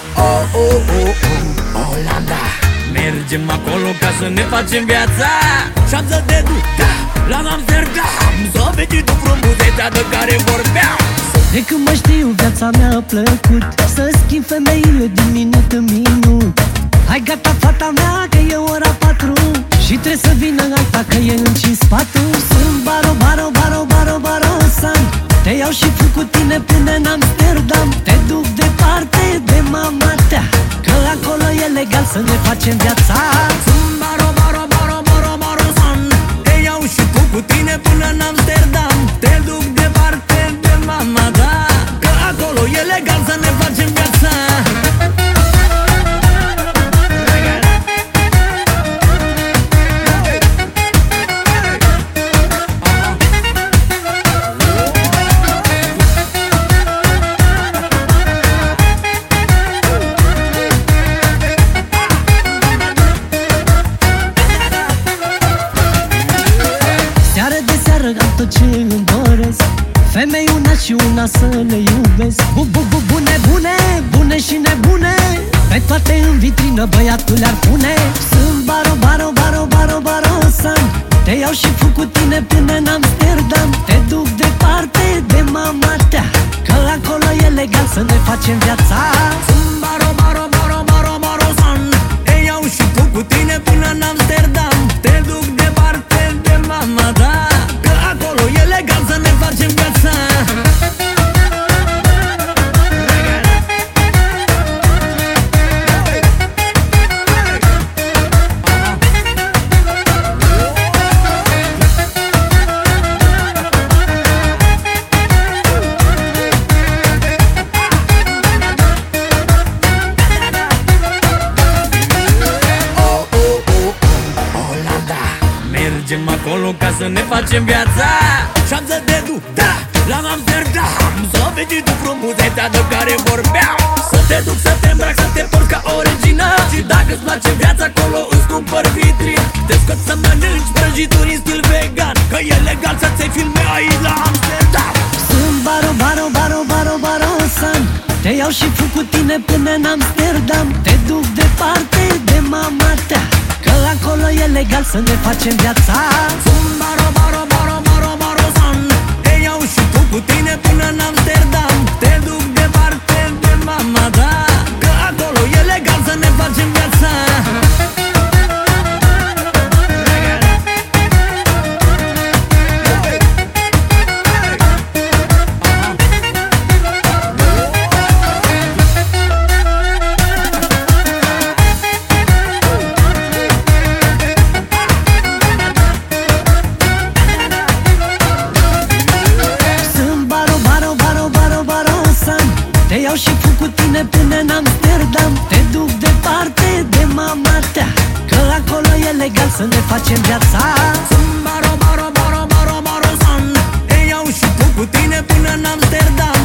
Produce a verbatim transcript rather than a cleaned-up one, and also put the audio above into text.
Oh, oh, oh, oh, Olanda. Mergem acolo ca să ne facem viața. Șapță de duta la Amsterdam, să vezi tu frumusețea de care vorbeam. De când mă știu, viața mea a plăcut să schimb femeile din minut în minut. Hai gata fata mea că e ora patru și trebuie să vină alta că e încins patul. Sunt baro, baro, baro, baro, baro, san. Te iau și fug cu tine până în Amsterdam. Te duc departe de mama ta, că acolo e legal să ne facem viața. Sunt baro, baro, baro, baro, baro, san. Te iau și fug cu tine până în Amsterdam. Te duc departe de mama ta, că acolo e legal să ne facem viața. Am tot ce îmi doresc, femei una și una să le iubesc. Bu, bu, bu, bune, bune, bune și nebune, pe toate în vitrină băiatul le-ar pune. Sunt baro, baro, baro, baro, baro, san. Te iau și fug cu tine până în Amsterdam. Te duc departe de mama ta, că acolo e legal să ne facem viața. Sunt baro, baro, baro, baro, baro, san. Te iau și fug cu tine până în Amsterdam. Te duc departe de mama ta, că acolo e legal să ne facem viața. Mergem acolo ca să ne facem viața. Șapță de duta la Amsterdam, să vezi tu frumusețea de care vorbeam. Să te duc, să te îmbrac, să te porți ca o regină. Și dacă-ți place viața, acolo îți cumpăr vitrin. Te scot să mănânci prăjituri în stil vegan, că e legal să ți-ai filme aici la Amsterdam. Sunt baro, baro, baro, baro, baro, san. Te iau și fug cu tine până în Amsterdam. Te duc departe de mama ta, că acolo e legal să ne facem viața. Sunt baro, baro, baro, baro, baro, san. Te iau și fug cu tine până în Amsterdam. Te duc departe de mama ta, că acolo e legal să ne facem viața. Te iau și fug cu tine până în Amsterdam. Te duc departe de mama ta, că acolo e legal să ne facem viața. Sunt baro, baro, baro, baro, baro, san. Te iau și fug cu tine până în Amsterdam.